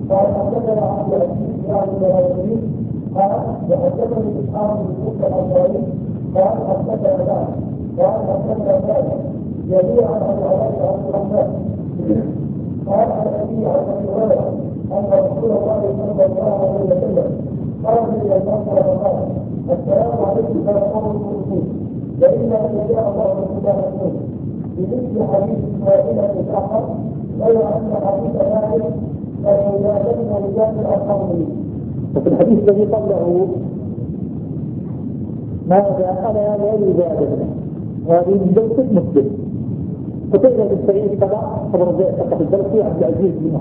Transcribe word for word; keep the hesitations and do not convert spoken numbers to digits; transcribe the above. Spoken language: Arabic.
قال حدثنا عبد العزيز بن عبد العزيز قال وحدثني اسحاق بن موسى الانصاري قال حدثنا ذلك قال حدثنا ذلك جميعا عن عبد عبد الرحمن قال عن ابي عن ابي هريره ان رسول الله صلى الله عليه وسلم قال الى المنصر فقال السلام عليكم يا قوم المؤمنين فإنا إن شاء الله تعالى نقول بمثل حديث فائدة الآخر غير أن حديث ذلك فإجازتنا رجال الآخرين. وفي الحديث الذي قبله ماذا أنا لا يجادل وهذه من جلسة مسلم. فتجد السعيد كذا خبر ذلك في الدرس عبد العزيز بن